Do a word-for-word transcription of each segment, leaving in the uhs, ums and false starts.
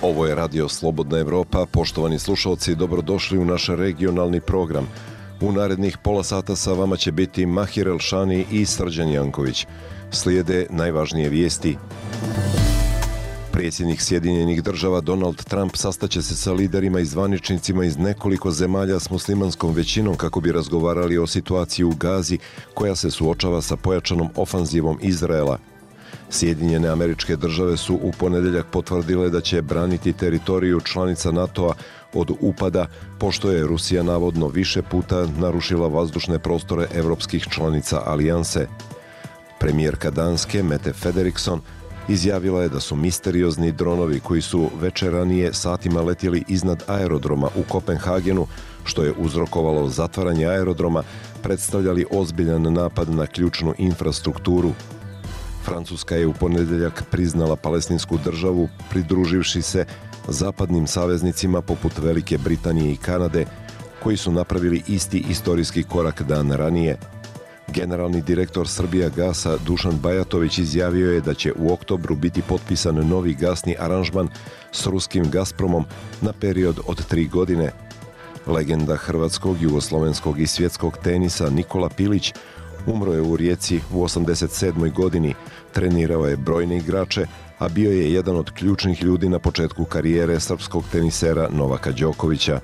Ovo je Radio Slobodna Evropa. Poštovani slušalci, dobrodošli u naš regionalni program. U narednih pola sata sa vama će biti Mahir Elšani i Srđan Janković. Slijede najvažnije vijesti. Predsjednik Sjedinjenih država Donald Trump sastaće se sa liderima i zvaničnicima iz nekoliko zemalja s muslimanskom većinom kako bi razgovarali o situaciji u Gazi koja se suočava sa pojačanom ofanzivom Izraela. Sjedinjene Američke Države su u ponedjeljak potvrdile da će braniti teritoriju članica NATO-a od upada, pošto je Rusija navodno više puta narušila vazdušne prostore evropskih članica alijanse. Premijerka Danske Mette Frederiksen izjavila je da su misteriozni dronovi koji su večer ranije satima letjeli iznad aerodroma u Kopenhagenu, što je uzrokovalo zatvaranje aerodroma, predstavljali ozbiljan napad na ključnu infrastrukturu. Francuska je u ponedjeljak priznala palestinsku državu, pridruživši se zapadnim saveznicima poput Velike Britanije i Kanade, koji su napravili isti istorijski korak dan ranije. Generalni direktor Srbijagasa Dušan Bajatović izjavio je da će u oktobru biti potpisan novi gasni aranžman s ruskim Gazpromom na period od tri godine. Legenda hrvatskog, jugoslovenskog i svjetskog tenisa Nikola Pilić umro je u Rijeci u osamdeset sedmoj godini, trenirao je brojne igrače, a bio je jedan od ključnih ljudi na početku karijere srpskog tenisera Novaka Đokovića.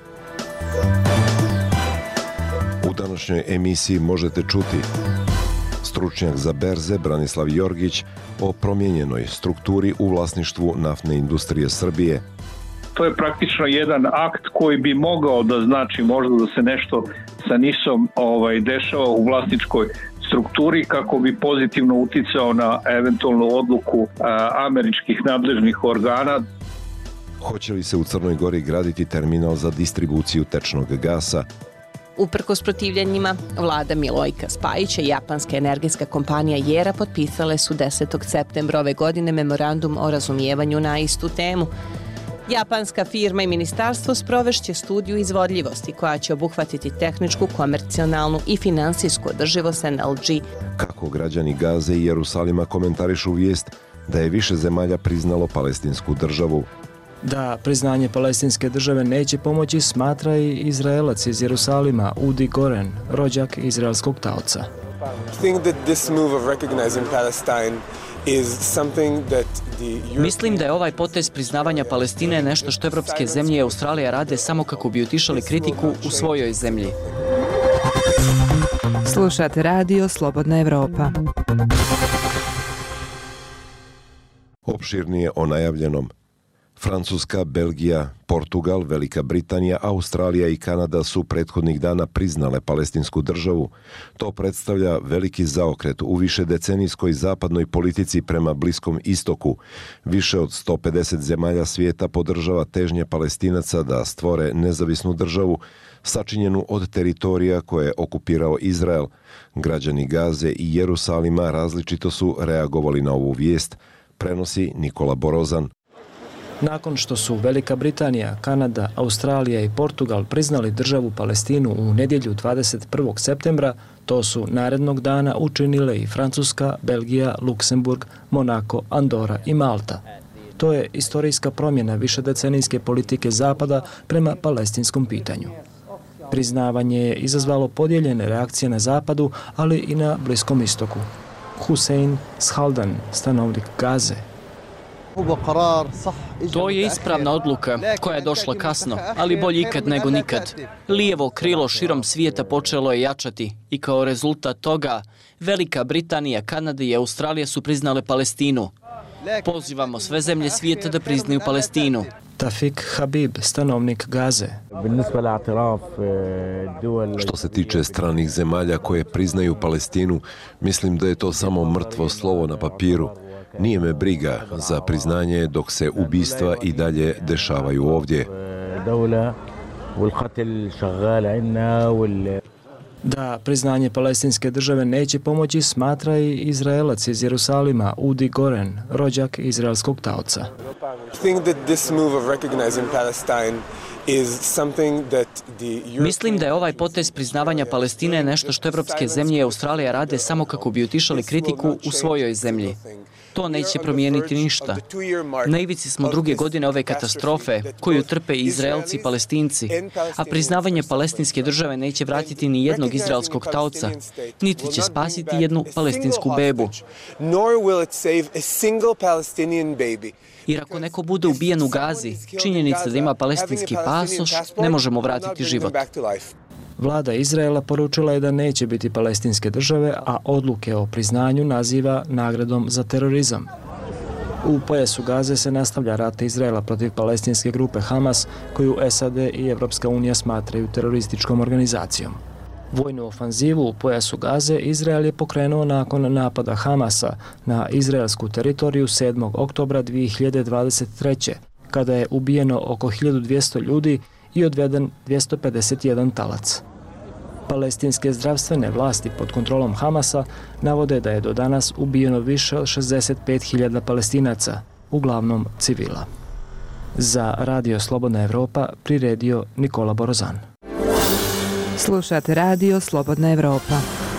U današnjoj emisiji možete čuti stručnjak za berze Branislav Jorgić o promijenjenoj strukturi u vlasništvu naftne industrije Srbije. To je praktično jedan akt koji bi mogao da znači možda da se nešto sa nisom ovaj, dešava u vlasničkoj strukturi kako bi pozitivno uticao na eventualnu odluku a, američkih nadležnih organa. Hoće li se u Crnoj Gori graditi terminal za distribuciju tečnog gasa? Uprkos protivljenjima, vlada Milojka Spajića i japanska energetska kompanija JERA potpisale su desetog septembra ove godine memorandum o razumijevanju na istu temu. Japanska firma i ministarstvo sprovešće studiju izvodljivosti koja će obuhvatiti tehničku, komercionalnu i finansijsku održivost N L G. Kako građani Gaze i Jerusalima komentarišu vijest da je više zemalja priznalo palestinsku državu? Da priznanje palestinske države neće pomoći, smatra i Izraelac iz Jerusalima Udi Goren, rođak izraelskog taoca. Mislim da je ovaj potez priznavanja Palestine nešto što evropske zemlje i Australija rade samo kako bi utišali kritiku u svojoj zemlji. Slušate Radio Slobodna Evropa. Opširnije o najavljenom. Francuska, Belgija, Portugal, Velika Britanija, Australija i Kanada su prethodnih dana priznale palestinsku državu. To predstavlja veliki zaokret u višedecenijskoj zapadnoj politici prema Bliskom istoku. Više od sto pedeset zemalja svijeta podržava težnje Palestinaca da stvore nezavisnu državu, sačinjenu od teritorija koje je okupirao Izrael. Građani Gaze i Jerusalima različito su reagovali na ovu vijest, prenosi Nikola Borozan. Nakon što su Velika Britanija, Kanada, Australija i Portugal priznali državu Palestinu u nedjelju dvadeset prvog septembra, to su narednog dana učinile i Francuska, Belgija, Luksemburg, Monako, Andora i Malta. To je istorijska promjena višedecenijske politike Zapada prema palestinskom pitanju. Priznavanje je izazvalo podijeljene reakcije na Zapadu, ali i na Bliskom istoku. Hussein Shaldan, stanovnik Gaze. To je ispravna odluka koja je došla kasno, ali bolje ikad nego nikad. Lijevo krilo širom svijeta počelo je jačati i kao rezultat toga Velika Britanija, Kanada i Australija su priznale Palestinu. Pozivamo sve zemlje svijeta da priznaju Palestinu. Tafik Habib, stanovnik Gaze. Što se tiče stranih zemalja koje priznaju Palestinu, mislim da je to samo mrtvo slovo na papiru. Nije me briga za priznanje dok se ubistva i dalje dešavaju ovdje. Da priznanje palestinske države neće pomoći, smatra i Izraelac iz Jerusalima Udi Goren, rođak izraelskog taoca. Mislim da je ovaj potez priznavanja Palestine nešto što evropske zemlje i Australija rade samo kako bi utišali kritiku u svojoj zemlji. To neće promijeniti ništa. Na ivici smo druge godine ove katastrofe koju trpe Izraelci i Palestinci, a priznavanje palestinske države neće vratiti ni jednog izraelskog taoca, niti će spasiti jednu palestinsku bebu. Jer ako neko bude ubijen u Gazi, činjenica da ima palestinski pasoš, ne možemo vratiti život. Vlada Izraela poručila je da neće biti palestinske države, a odluke o priznanju naziva nagradom za terorizam. U pojasu Gaze se nastavlja rat Izraela protiv palestinske grupe Hamas, koju S A D i Evropska unija smatraju terorističkom organizacijom. Vojnu ofanzivu u pojasu Gaze Izrael je pokrenuo nakon napada Hamasa na izraelsku teritoriju sedmog oktobra dvije hiljade dvadeset treće. kada je ubijeno oko hiljadu dvjesto ljudi i odveden dvjesto pedeset jedan talac. Palestinske zdravstvene vlasti pod kontrolom Hamasa navode da je do danas ubijeno više od šezdeset pet hiljada Palestinaca, uglavnom civila. Za Radio Slobodna Evropa priredio Nikola Borozan. Slušate Radio Slobodna Evropa.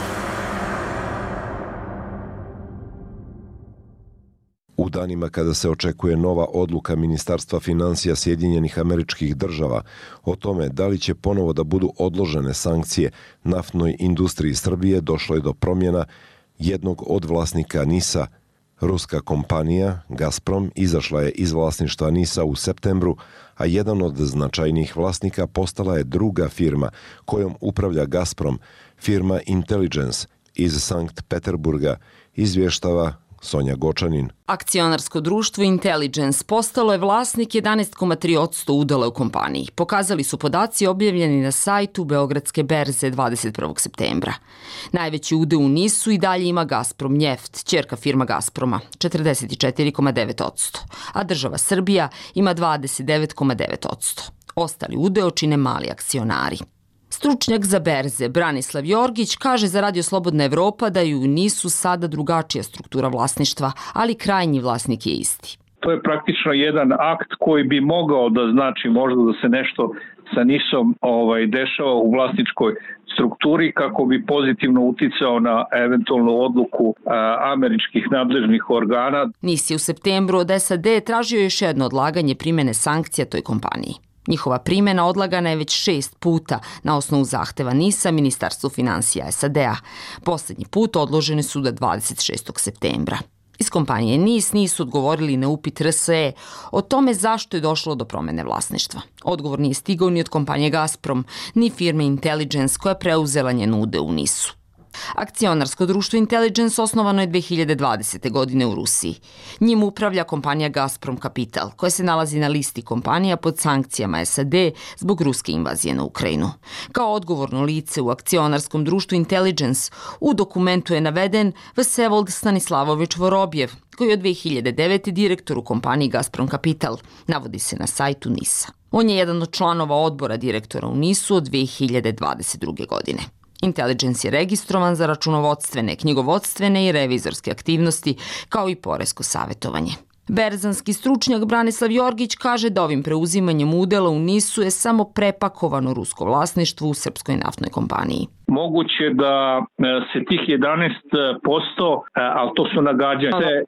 U danima kada se očekuje nova odluka Ministarstva financija Sjedinjenih Američkih Država o tome da li će ponovo da budu odložene sankcije naftnoj industriji Srbije, došlo je do promjena jednog od vlasnika NIS-a. Ruska kompanija Gazprom izašla je iz vlasništva NIS-a u septembru, a jedan od značajnijih vlasnika postala je druga firma kojom upravlja Gazprom, firma Intelligence iz Sankt Peterburga, izvještava Sonja Gočanin. Akcionarsko društvo Intelligence postalo je vlasnik jedanaest zarez tri posto udjela u kompaniji. Pokazali su podaci objavljeni na sajtu Beogradske berze dvadeset prvog septembra. Najveći udeo u NIS-u i dalje ima Gazprom Njeft, ćerka firma Gazproma, četrdeset četiri zarez devet posto, a država Srbija ima dvadeset devet zarez devet posto. Ostali udeo čine mali akcionari. Stručnjak za berze Branislav Jorgić kaže za Radio Slobodna Evropa da je u NIS-u sada drugačija struktura vlasništva, ali krajnji vlasnik je isti. To je praktično jedan akt koji bi mogao da znači možda da se nešto sa NIS-om ovaj, dešava u vlasničkoj strukturi kako bi pozitivno uticao na eventualnu odluku a, američkih nadležnih organa. NIS je u septembru od S A D tražio još jedno odlaganje primjene sankcija toj kompaniji. Njihova primjena odlagana je već šest puta na osnovu zahteva NIS-a Ministarstvu financija S A D-a. Posljednji put odložene su do dvadeset šestog septembra. Iz kompanije NIS nisu odgovorili na upit R S E o tome zašto je došlo do promjene vlasništva. Odgovor nije stigao ni od kompanije Gazprom, ni firme Intelligence koja je preuzela njen udeo u NIS-u. Akcionarsko društvo Intelligence osnovano je dvije hiljade dvadesete. godine u Rusiji. Njim upravlja kompanija Gazprom Capital, koja se nalazi na listi kompanija pod sankcijama S A D zbog ruske invazije na Ukrajinu. Kao odgovorno lice u akcionarskom društvu Intelligence u dokumentu je naveden Vsevold Stanislavović Vorobjev, koji je od dvije hiljade devete. direktor u kompaniji Gazprom Capital, navodi se na sajtu NIS-a. On je jedan od članova odbora direktora u NIS-u od dvije hiljade dvadeset druge. godine. Intelligence je registrovan za računovodstvene, knjigovodstvene i revizorske aktivnosti, kao i poresko savjetovanje. Berzanski stručnjak Branislav Jorgić kaže da ovim preuzimanjem udjela u NIS-u je samo prepakovano rusko vlasništvo u srpskoj naftnoj kompaniji. Moguće da se tih jedanaest posto, ali to su nagađanja, se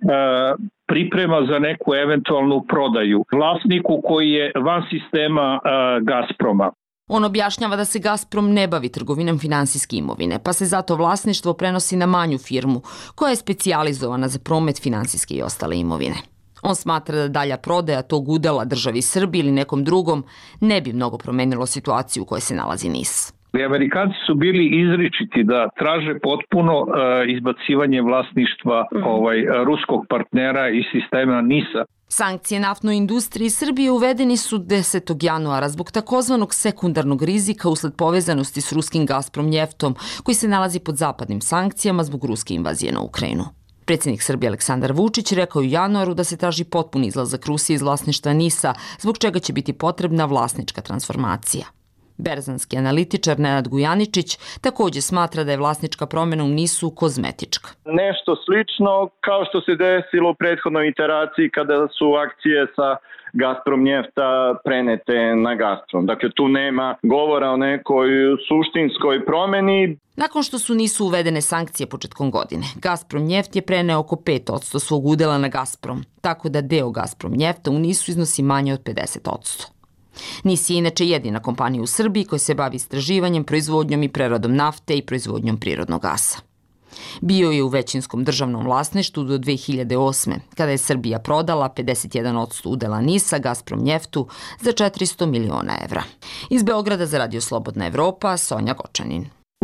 priprema za neku eventualnu prodaju vlasniku koji je van sistema Gazproma. On objašnjava da se Gazprom ne bavi trgovinom finansijske imovine, pa se zato vlasništvo prenosi na manju firmu koja je specijalizovana za promet finansijske i ostale imovine. On smatra da dalja prodaja tog udjela državi Srbiji ili nekom drugom ne bi mnogo promenilo situaciju u kojoj se nalazi NIS. Amerikanci su bili izričiti da traže potpuno uh, izbacivanje vlasništva mm. ovaj, ruskog partnera iz sistema NIS-a. Sankcije naftnoj industriji Srbije uvedeni su desetog januara zbog takozvanog sekundarnog rizika usled povezanosti s ruskim Gazprom Njeftom, koji se nalazi pod zapadnim sankcijama zbog ruske invazije na Ukrajinu. Predsjednik Srbije Aleksandar Vučić rekao u januaru da se traži potpuni izlazak Rusije iz vlasništva NIS-a, zbog čega će biti potrebna vlasnička transformacija. Berzanski analitičar Nenad Gujaničić također smatra da je vlasnička promjena u Nisu kozmetička. Nešto slično kao što se desilo u prethodnoj iteraciji kada su akcije sa Gazprom Njefta prenete na Gazprom. Dakle, tu nema govora o nekoj suštinskoj promjeni. Nakon što su Nisu uvedene sankcije početkom godine, Gazprom Njeft je preneo oko pet posto svog udjela na Gazprom, tako da deo Gazprom Njefta u Nisu iznosi manje od pedeset posto. Nis je inače jedina kompanija u Srbiji koja se bavi istraživanjem, proizvodnjom i preradom nafte i proizvodnjom prirodnog gasa. Bio je u većinskom državnom vlasništvu do dve hiljade osme. kada je Srbija prodala pedeset jedan posto udela Nisa Gazprom Njeftu za četiristo miliona evra. Iz Beograda za Radio Slobodna Evropa, Sonja Gočanin.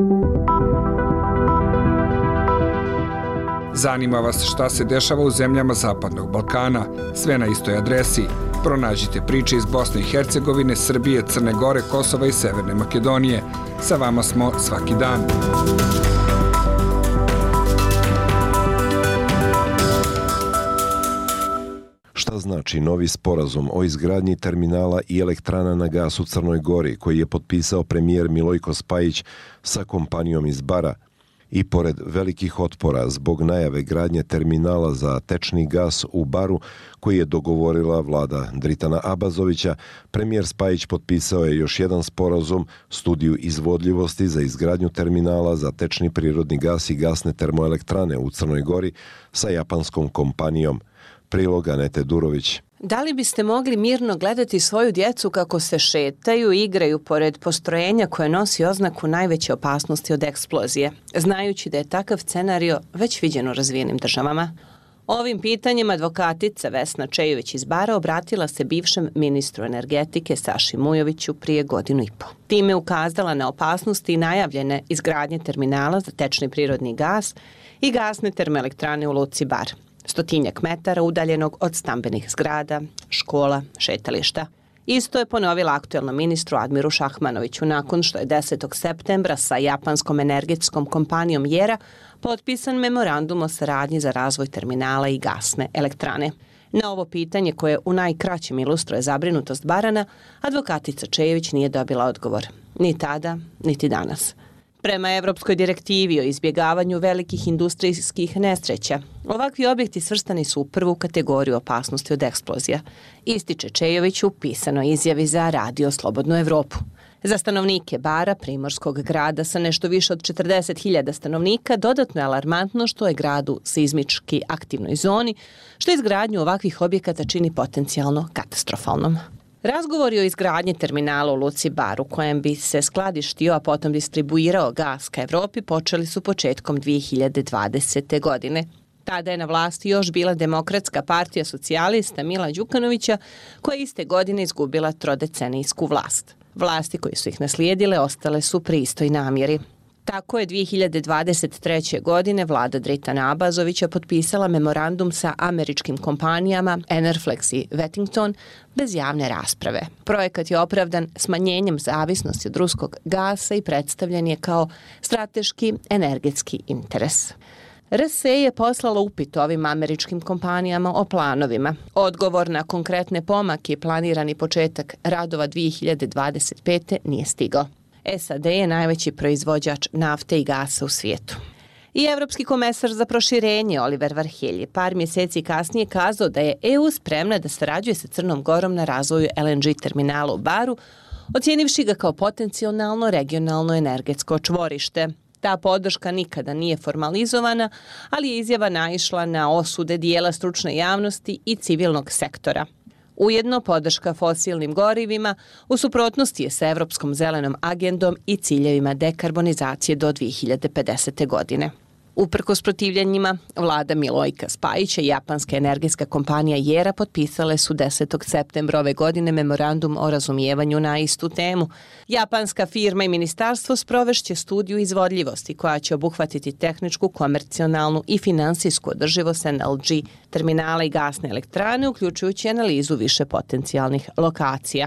Zanima vas šta se dešava u zemljama Zapadnog Balkana? Sve na istoj adresi. Pronađite priče iz Bosne i Hercegovine, Srbije, Crne Gore, Kosova i Severne Makedonije. Sa vama smo svaki dan. Šta znači novi sporazum o izgradnji terminala i elektrana na gas u Crnoj Gori koji je potpisao premijer Milojko Spajić sa kompanijom iz Bara? I pored velikih otpora zbog najave gradnje terminala za tečni gas u Baru koji je dogovorila vlada Dritana Abazovića, premijer Spajić potpisao je još jedan sporazum, studiju izvodljivosti za izgradnju terminala za tečni prirodni gas i gasne termoelektrane u Crnoj Gori sa japanskom kompanijom. Prilog Anete Durović. Da li biste mogli mirno gledati svoju djecu kako se šetaju i igraju pored postrojenja koje nosi oznaku najveće opasnosti od eksplozije, znajući da je takav scenario već viđen u razvijenim državama? Ovim pitanjem advokatica Vesna Čejović iz Bara obratila se bivšem ministru energetike Saši Mujoviću prije godinu i po. Time ukazala na opasnosti i najavljene izgradnje terminala za tečni prirodni gas i gasne termoelektrane u luci Bar, stotinjak metara udaljenog od stambenih zgrada, škola, šetališta. Isto je ponovila aktuelnom ministru Admiru Šahmanoviću nakon što je desetog septembra sa japanskom energetskom kompanijom Jera potpisan memorandum o saradnji za razvoj terminala i gasne elektrane. Na ovo pitanje koje u najkraćem ilustruje zabrinutost Barana, advokatica Čejević nije dobila odgovor. Ni tada, niti danas. Prema Evropskoj direktivi o izbjegavanju velikih industrijskih nesreća, ovakvi objekti svrstani su u prvu kategoriju opasnosti od eksplozija, ističe Čejović u pisanoj izjavi za Radio Slobodnu Evropu. Za stanovnike Bara, primorskog grada sa nešto više od četrdeset hiljada stanovnika, dodatno je alarmantno što je grad u seizmički aktivnoj zoni, što izgradnju ovakvih objekata čini potencijalno katastrofalnom. Razgovori o izgradnji terminala u luci Bar u kojem bi se skladištio, a potom distribuirao gas ka Evropi počeli su početkom dvije hiljade dvadesete. godine. Tada je na vlasti još bila Demokratska partija socijalista Mila Đukanovića, koja iste godine izgubila trodecenijsku vlast. Vlasti koje su ih naslijedile ostale su pri istoj namjeri. Tako je dvije hiljade dvadeset treće. godine vlada Dritana Abazovića potpisala memorandum sa američkim kompanijama Enerflex i Wettington bez javne rasprave. Projekat je opravdan smanjenjem zavisnosti od ruskog gasa i predstavljen je kao strateški energetski interes. R S E je poslala upit ovim američkim kompanijama o planovima. Odgovor na konkretne pomake i planirani početak radova dvije hiljade dvadeset pete. nije stigao. S A D je najveći proizvođač nafte i gasa u svijetu. I Evropski komesar za proširenje Oliver Varhelj je par mjeseci kasnije kazao da je E U spremna da sarađuje sa Crnom Gorom na razvoju L N G terminala u Baru, ocijenivši ga kao potencijalno regionalno energetsko čvorište. Ta podrška nikada nije formalizovana, ali je izjava naišla na osude dijela stručne javnosti i civilnog sektora. Ujedno podrška fosilnim gorivima u suprotnosti je sa Evropskom zelenom agendom i ciljevima dekarbonizacije do dvije hiljade pedesete. godine. Uprkos protivljenjima, vlada Milojka Spajića i japanska energetska kompanija Jera potpisale su desetog septembra ove godine memorandum o razumijevanju na istu temu. Japanska firma i ministarstvo sprovešće studiju izvodljivosti koja će obuhvatiti tehničku, komercionalnu i finansijsku održivost N L G terminala i gasne elektrane, uključujući analizu više potencijalnih lokacija.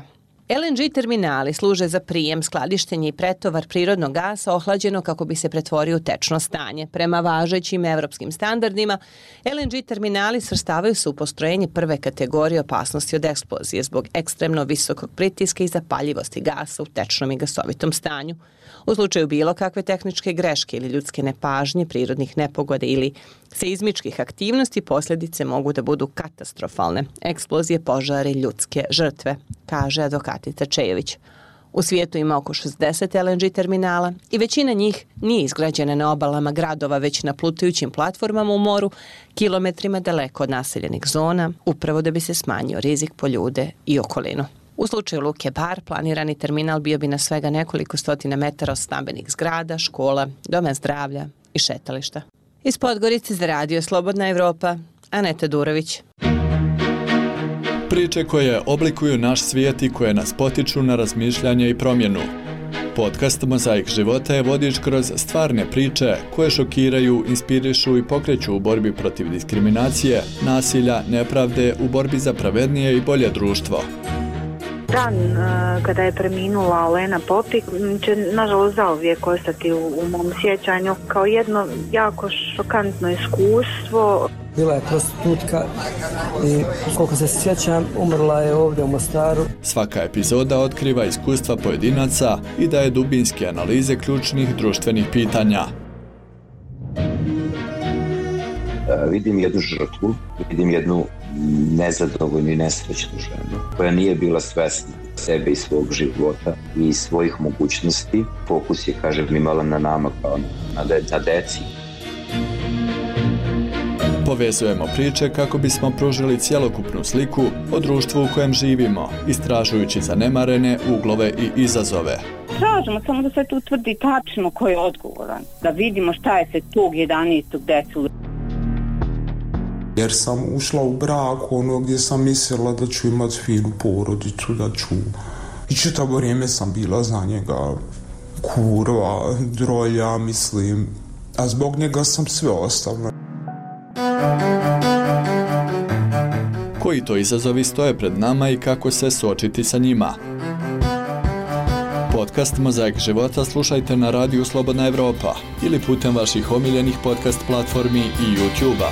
L N G terminali služe za prijem, skladištenje i pretovar prirodnog gasa ohlađeno kako bi se pretvorio u tečno stanje. Prema važećim evropskim standardima, L N G terminali svrstavaju se u postrojenje prve kategorije opasnosti od eksplozije zbog ekstremno visokog pritiska i zapaljivosti gasa u tečnom i gasovitom stanju. U slučaju bilo kakve tehničke greške ili ljudske nepažnje, prirodnih nepogoda ili seizmičkih aktivnosti, posljedice mogu da budu katastrofalne. Eksplozije, požare, ljudske žrtve, kaže advokatica Čejević. U svijetu ima oko šezdeset L N G terminala i većina njih nije izgrađena na obalama gradova, već na plutajućim platformama u moru, kilometrima daleko od naseljenih zona, upravo da bi se smanjio rizik po ljude i okolinu. U slučaju Luke Bar, planirani terminal bio bi na svega nekoliko stotina metara od stambenih zgrada, škola, doma zdravlja i šetališta. Iz Podgorice za radio Slobodna Evropa, Aneta Durović. Priče koje oblikuju naš svijet i koje nas potiču na razmišljanje i promjenu. Podcast Mozaik života je vodič kroz stvarne priče koje šokiraju, inspirišu i pokreću u borbi protiv diskriminacije, nasilja, nepravde, u borbi za pravednije i bolje društvo. Dan uh, kada je preminula Olena Popik će nažalost zauvijek ostati u, u mom sjećanju kao jedno jako šokantno iskustvo. Bila je prostitutka i koliko se sjećam umrla je ovdje u Mostaru. Svaka epizoda otkriva iskustva pojedinaca i daje dubinske analize ključnih društvenih pitanja. Uh, vidim jednu žrtvu, vidim jednu nezadovoljnu i nesrećnu ženu koja nije bila svesna sebe i svog života i svojih mogućnosti. Fokus je, kažem, imala na nama kao na, de, na deci. Povezujemo priče kako bismo pružili cjelokupnu sliku o društvu u kojem živimo, istražujući zanemarene uglove i izazove. Tražimo samo da se tu utvrdi tačno ko je odgovoran, da vidimo šta je se tog jedanaestog desilo. Jer sam ušla u brak ono gdje sam mislila da ću imati finu porodicu, da ću... I čitavo vrijeme sam bila za njega kurva, drolja, mislim. A zbog njega sam sve ostavila. Koji to izazovi stoje pred nama i kako se suočiti sa njima? Podcast Mozaik života slušajte na radiju Slobodna Evropa ili putem vaših omiljenih podcast platformi i YouTube-a.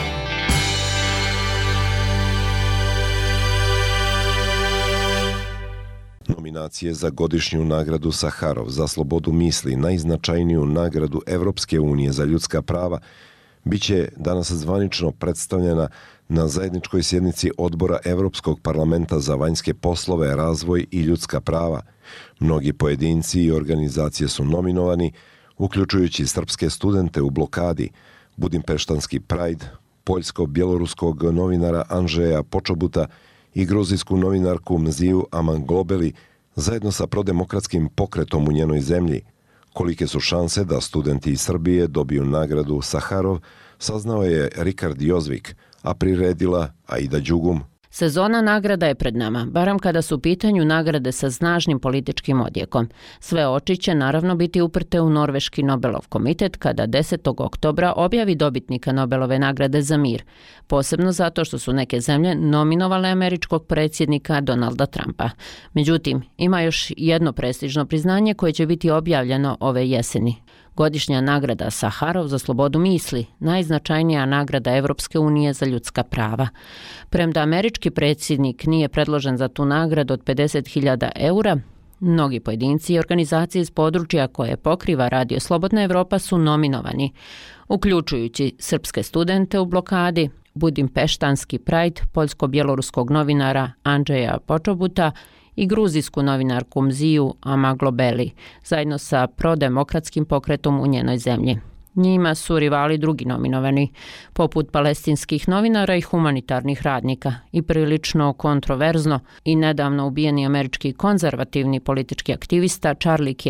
Nominacije za godišnju nagradu Saharov za slobodu misli, najznačajniju nagradu Evropske unije za ljudska prava, biće danas zvanično predstavljena na zajedničkoj sjednici Odbora Evropskog parlamenta za vanjske poslove, razvoj i ljudska prava. Mnogi pojedinci i organizacije su nominovani, uključujući srpske studente u blokadi, budimpeštanski Pride, poljsko-bjeloruskog novinara Andžeja Počobuta i gruzijsku novinarku Mziju Amanglobeli, zajedno sa prodemokratskim pokretom u njenoj zemlji. Kolike su šanse da studenti iz Srbije dobiju nagradu Saharov, saznao je Rikard Jozvik, a priredila Aida Đugum. Sezona nagrada je pred nama, barem kada su u pitanju nagrade sa snažnim političkim odjekom. Sve oči će naravno biti uprte u Norveški Nobelov komitet kada desetog oktobra objavi dobitnika Nobelove nagrade za mir, posebno zato što su neke zemlje nominovale američkog predsjednika Donalda Trumpa. Međutim, ima još jedno prestižno priznanje koje će biti objavljeno ove jeseni. Godišnja nagrada Saharov za slobodu misli, najznačajnija nagrada Evropske unije za ljudska prava. Premda američki predsjednik nije predložen za tu nagradu od pedeset hiljada eura, mnogi pojedinci i organizacije iz područja koje pokriva Radio Slobodna Evropa su nominovani, uključujući srpske studente u blokadi, budimpeštanski Pride, poljsko-bjeloruskog novinara Andžeja Počobuta i gruzijsku novinarku Mziju Amaglobeli, zajedno sa prodemokratskim pokretom u njenoj zemlji. Njima su rivali drugi nominovani, poput palestinskih novinara i humanitarnih radnika, i prilično kontroverzno i nedavno ubijeni američki konzervativni politički aktivista Charlie Kirk.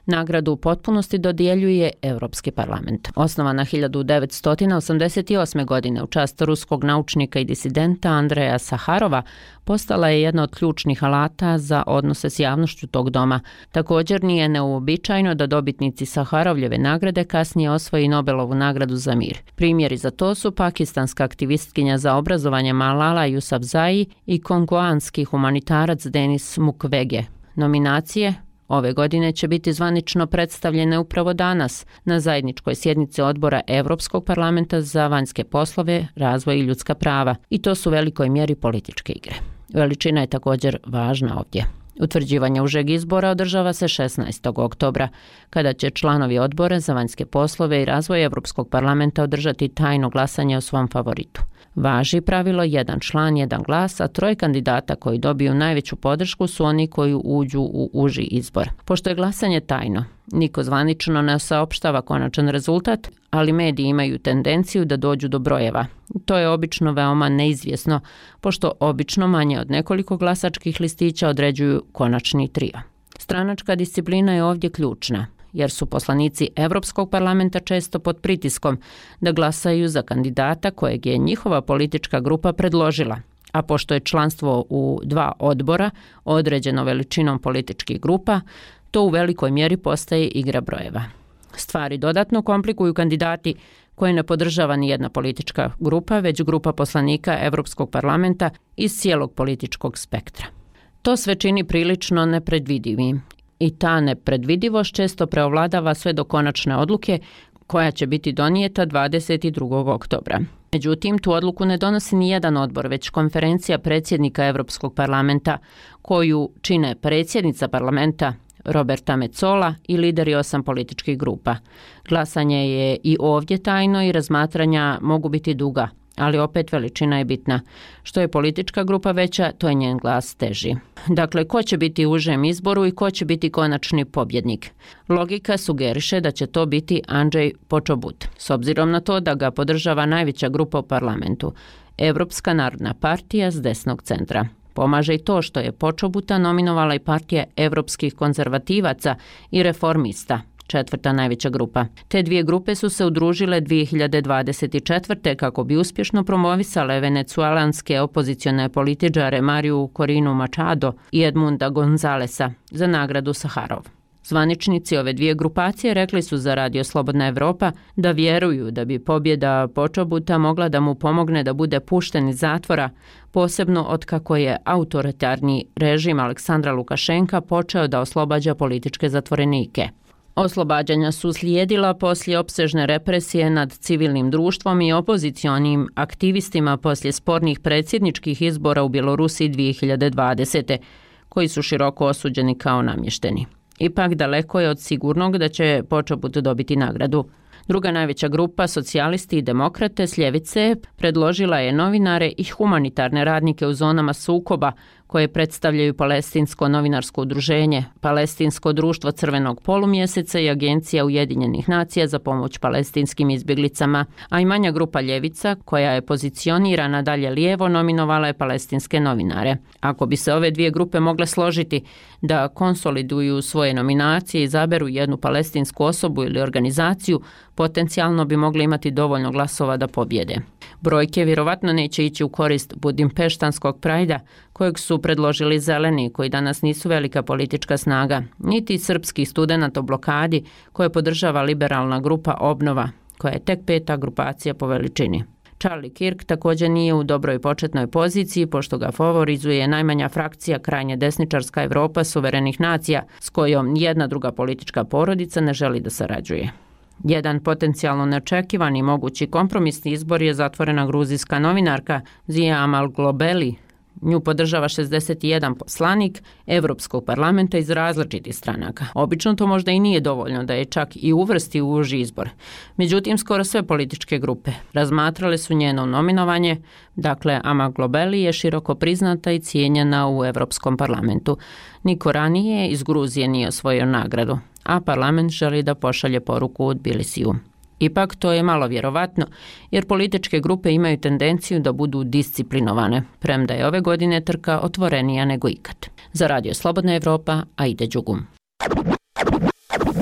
Nagradu u potpunosti dodjeljuje Europski parlament. Osnovana hiljadu devetsto osamdeset osme. godine u čast ruskog naučnika i disidenta Andreja Saharova, postala je jedna od ključnih alata za odnose s javnošću tog doma. Također nije neuobičajeno da dobitnici Saharovljeve nagrade kasnije osvoji Nobelovu nagradu za mir. Primjeri za to su pakistanska aktivistkinja za obrazovanje Malala Yousafzai i kongoanski humanitarac Denis Mukwege. Nominacije ove godine će biti zvanično predstavljene upravo danas na zajedničkoj sjednici odbora Europskog parlamenta za vanjske poslove, razvoj i ljudska prava. I to su u velikoj mjeri političke igre. Veličina je također važna ovdje. Utvrđivanje užeg izbora održava se šesnaestog oktobra, kada će članovi odbora za vanjske poslove i razvoj Europskog parlamenta održati tajno glasanje o svom favoritu. Važi pravilo jedan član, jedan glas, a troje kandidata koji dobiju najveću podršku su oni koji uđu u uži izbor. Pošto je glasanje tajno, niko zvanično ne saopštava konačan rezultat, ali mediji imaju tendenciju da dođu do brojeva. To je obično veoma neizvjesno, pošto obično manje od nekoliko glasačkih listića određuju konačni trio. Stranačka disciplina je ovdje ključna, jer su poslanici Europskog parlamenta često pod pritiskom da glasaju za kandidata kojeg je njihova politička grupa predložila, a pošto je članstvo u dva odbora određeno veličinom političkih grupa, to u velikoj mjeri postaje igra brojeva. Stvari dodatno komplikuju kandidati koje ne podržava ni jedna politička grupa, već grupa poslanika Europskog parlamenta iz cijelog političkog spektra. To sve čini prilično nepredvidivim i ta nepredvidivost često preovladava sve do konačne odluke koja će biti donijeta dvadeset drugog oktobra. Međutim, tu odluku ne donosi ni jedan odbor, već konferencija predsjednika Europskog parlamenta koju čine predsjednica parlamenta Roberta Metsola i lideri osam političkih grupa. Glasanje je i ovdje tajno i razmatranja mogu biti duga, ali opet veličina je bitna. Što je politička grupa veća, to je njen glas teži. Dakle, ko će biti u užem izboru i ko će biti konačni pobjednik? Logika sugeriše da će to biti Andrej Počobut, s obzirom na to da ga podržava najveća grupa u parlamentu, Europska narodna partija s desnog centra. Pomaže i to što je Počobuta nominovala i partija europskih konzervativaca i reformista, četvrta najveća grupa. Te dvije grupe su se udružile dvije hiljade dvadeset četvrte kako bi uspješno promovisale venecuelanske opozicione političare Mariju Corinu Machado i Edmunda Gonzalesa za nagradu Saharov. Zvaničnici ove dvije grupacije rekli su za Radio Slobodna Evropa da vjeruju da bi pobjeda Počobuta mogla da mu pomogne da bude pušten iz zatvora, posebno otkako je autoritarni režim Aleksandra Lukašenka počeo da oslobađa političke zatvorenike. Oslobađanja su slijedila poslije opsežne represije nad civilnim društvom i opozicionim aktivistima poslije spornih predsjedničkih izbora u Bjelorusiji dvije hiljade dvadesete. koji su široko osuđeni kao namješteni. Ipak daleko je od sigurnog da će Počobut dobiti nagradu. Druga najveća grupa, socijalisti i demokrate s ljevice, predložila je novinare i humanitarne radnike u zonama sukoba koje predstavljaju Palestinsko novinarsko udruženje, Palestinsko društvo Crvenog polumjeseca i Agencija Ujedinjenih nacija za pomoć palestinskim izbjeglicama, a i manja grupa ljevica, koja je pozicionirana dalje lijevo, nominovala je palestinske novinare. Ako bi se ove dvije grupe mogle složiti da konsoliduju svoje nominacije i izaberu jednu palestinsku osobu ili organizaciju, potencijalno bi mogli imati dovoljno glasova da pobjede. Brojke vjerovatno neće ići u korist budimpeštanskog prajda, kojeg su predložili zeleni, koji danas nisu velika politička snaga, niti srpski student o blokadi, koje podržava liberalna grupa Obnova, koja je tek peta grupacija po veličini. Charlie Kirk također nije u dobroj početnoj poziciji, pošto ga favorizuje najmanja frakcija krajnje desničarska Evropa suverenih nacija, s kojom nijedna druga politička porodica ne želi da sarađuje. Jedan potencijalno neočekivani mogući kompromisni izbor je zatvorena gruzijska novinarka Zia Amalglobeli. Nju podržava šezdeset jedan poslanik Evropskog parlamenta iz različitih stranaka. Obično to možda i nije dovoljno da je čak i uvrsti u uži izbor. Međutim, skoro sve političke grupe razmatrale su njeno nominovanje. Dakle, Amalglobeli je široko priznata i cijenjena u Evropskom parlamentu. Niko ranije iz Gruzije nije osvojio nagradu, a parlament želi da pošalje poruku u Tbilisiju. Ipak to je malo vjerovatno, jer političke grupe imaju tendenciju da budu disciplinovane, premda je ove godine trka otvorenija nego ikad. Za Radio Slobodna Evropa, Aida Đugum.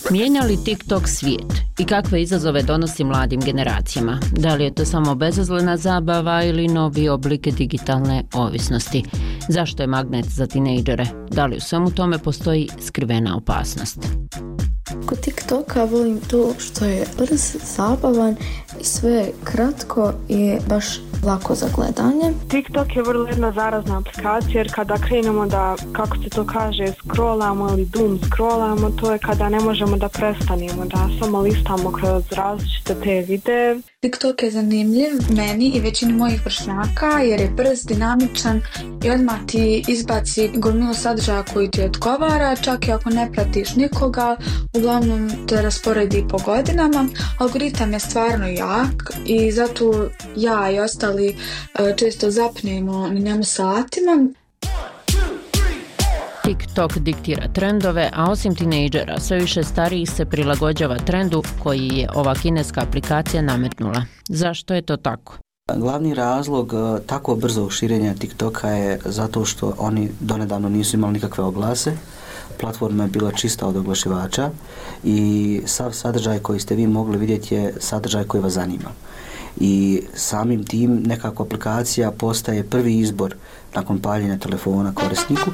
Mijenja li TikTok svijet i kakve izazove donosi mladim generacijama? Da li je to samo bezazlena zabava ili novi oblik digitalne ovisnosti? Zašto je magnet za tinejdžere? Da li u svemu tome postoji skrivena opasnost? Kod TikToka volim to što je brz, zabavan i sve kratko i baš lako za gledanje. TikTok je vrlo jedna zarazna aplikacija jer kada krenemo da, kako se to kaže, scrollamo ili doom scrollamo, to je kada ne možemo da prestanemo, da samo listamo kroz različite te videe. TikTok je zanimljiv meni i većini mojih vršnjaka jer je brz, dinamičan i odmah ti izbaci gomilu sadržaja koji ti odgovara, čak i ako ne pratiš nikoga, uglavnom te rasporedi po godinama. Algoritam je stvarno jak i zato ja i ostali često zapnemo na njemu satima. TikTok diktira trendove, a osim tinejdžera, sve više starijih se prilagođava trendu koji je ova kineska aplikacija nametnula. Zašto je to tako? Glavni razlog tako brzog širenja TikToka je zato što oni donedavno nisu imali nikakve oglase. Platforma je bila čista od oglašivača i sav sadržaj koji ste vi mogli vidjeti je sadržaj koji vas zanima. I samim tim nekako aplikacija postaje prvi izbor nakon paljenja telefona korisniku.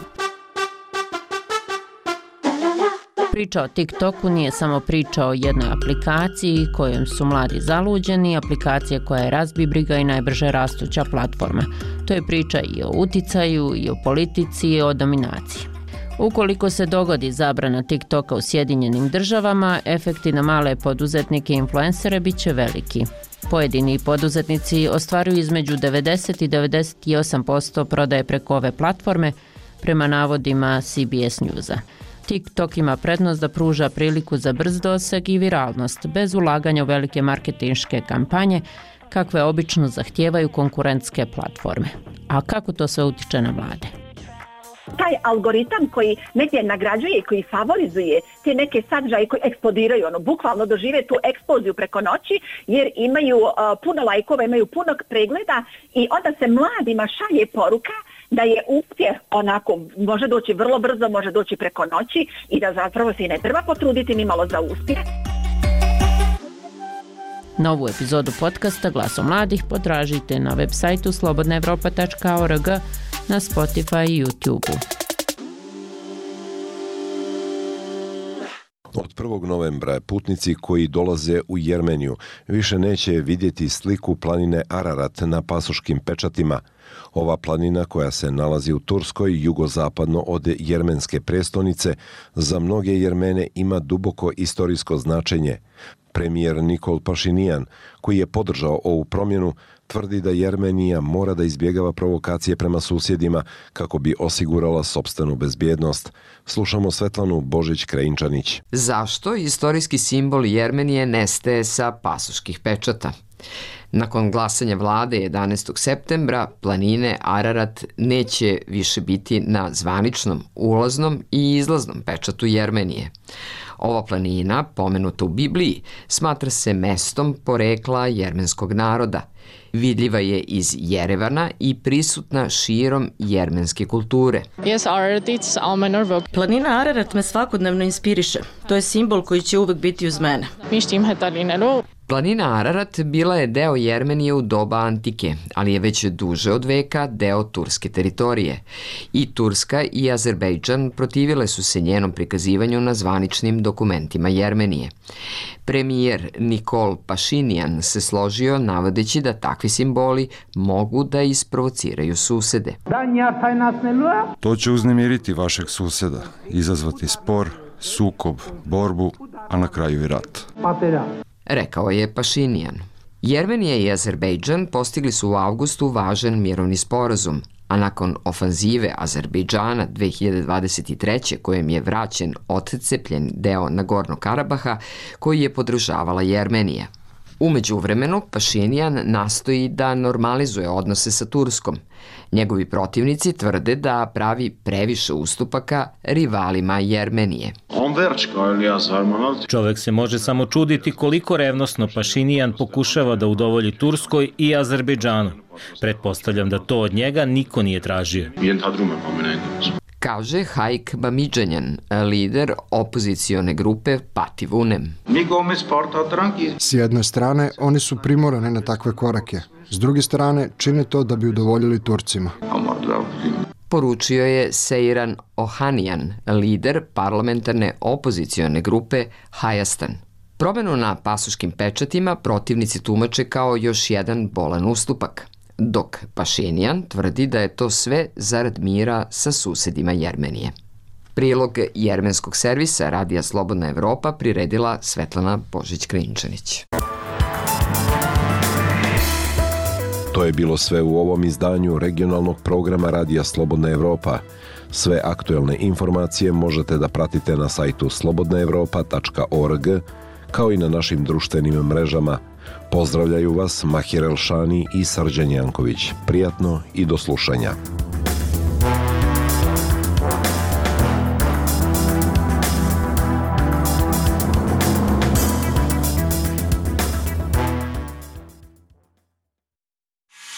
Priča o TikToku nije samo priča o jednoj aplikaciji kojom su mladi zaluđeni, aplikacija koja je razbibriga i najbrže rastuća platforma. To je priča i o uticaju, i o politici, i o dominaciji. Ukoliko se dogodi zabrana TikToka u Sjedinjenim državama, efekti na male poduzetnike i influencere bit će veliki. Pojedini poduzetnici ostvaruju između devedeset i devedeset osam posto prodaje preko ove platforme, prema navodima C B S Newsa. TikTok ima prednost da pruža priliku za brz doseg i viralnost, bez ulaganja u velike marketinške kampanje, kakve obično zahtijevaju konkurentske platforme. A kako to sve utiče na mlade? Taj algoritam koji negdje nagrađuje i koji favorizuje te neke sadržaje koji eksplodiraju, ono, bukvalno dožive tu eksploziju preko noći jer imaju uh, puno lajkova, imaju puno pregleda i onda se mladima šalje poruka da je uspjeh onako, može doći vrlo brzo, može doći preko noći i da zapravo se i ne treba potruditi ni malo za uspjeh. Novu epizodu podcasta Glasom mladih potražite na web sajtu slobodna evropa tačka org, na Spotify i YouTube. Od prvog novembra putnici koji dolaze u Jermeniju više neće vidjeti sliku planine Ararat na pasoškim pečatima. Ova planina koja se nalazi u Turskoj, jugozapadno od jermenske prestonice, za mnoge Jermene ima duboko istorijsko značenje. Premijer Nikol Pašinijan, koji je podržao ovu promjenu, tvrdi da Jermenija mora da izbjegava provokacije prema susjedima kako bi osigurala sopstvenu bezbjednost. Slušamo Svetlanu Božić-Krajinčanić. Zašto istorijski simbol Jermenije nestaje sa pasoških pečata? Nakon glasanja vlade jedanaestog septembra, planine Ararat neće više biti na zvaničnom ulaznom i izlaznom pečatu Jermenije. Ova planina, pomenuta u Bibliji, smatra se mestom porekla jermenskog naroda. Vidljiva je iz Jerevana i prisutna širom jermenske kulture. Planina Ararat me svakodnevno inspiriše. To je simbol koji će uvek biti uz mene. Planina Ararat bila je deo Jermenije u doba antike, ali je već duže od veka deo turske teritorije. I Turska i Azerbejdžan protivile su se njenom prikazivanju na zvaničnim dokumentima Jermenije. Premijer Nikol Pašinijan se složio navodeći da takvi simboli mogu da isprovociraju susede. To će uznemiriti vašeg suseda, izazvati spor, sukob, borbu, a na kraju i rat. Rekao je Pašinijan. Jermenija i Azerbejdžan postigli su u avgustu važan mirovni sporazum, a nakon ofanzive Azerbejdžana dve hiljade dvadeset treće kojem je vraćen odcepljen deo Nagornog Karabaha koji je podržavala Jermenija. U međuvremenu, Pašinijan nastoji da normalizuje odnose sa Turskom. Njegovi protivnici tvrde da pravi previše ustupaka rivalima Jermenije. Čovek se može samo čuditi koliko revnosno Pašinijan pokušava da udovolji Turskoj i Azerbejdžanu. Pretpostavljam da to od njega niko nije tražio. kaže Haik Bamidžanjan, lider opozicione grupe Pati Vunem. S jedne strane, oni su primorani na takve korake. S druge strane, čine to da bi udovoljili Turcima. Poručio je Seiran Ohanijan, lider parlamentarne opozicione grupe Hayastan. Promenu na pasoškim pečatima protivnici tumače kao još jedan bolan ustupak, dok Pašinjan tvrdi da je to sve zarad mira sa susedima Jermenije. Prilog jermenskog servisa Radija Slobodna Evropa priredila Svetlana Božić-Krinčanić. To je bilo sve u ovom izdanju regionalnog programa Radija Slobodna Evropa. Sve aktuelne informacije možete da pratite na sajtu slobodna evropa tačka org, kao i na našim društvenim mrežama. Pozdravljaju vas Mahir Elšani i Srđan Janković. Prijatno i do slušanja.